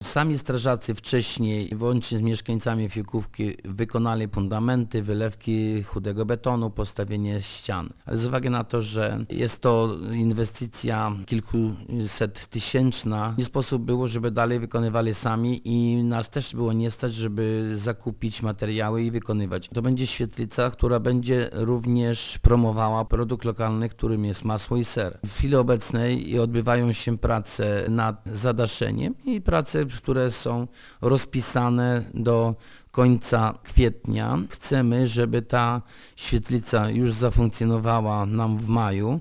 Sami strażacy wcześniej, łącznie z mieszkańcami Fiłkówki, wykonali fundamenty, wylewki chudego betonu, postawienie ścian. Ale z uwagi na to, że jest to inwestycja kilkuset tysięczna, nie sposób było, żeby dalej wykonywali sami i nas też było nie stać, żeby zakupić materiały i wykonywać. To będzie świetlica, która będzie również promowała produkt lokalny, którym jest masło i ser. W chwili obecnej odbywają się prace nad zadaszeniem i prace, które są rozpisane do końca kwietnia. Chcemy, żeby ta świetlica już zafunkcjonowała nam w maju.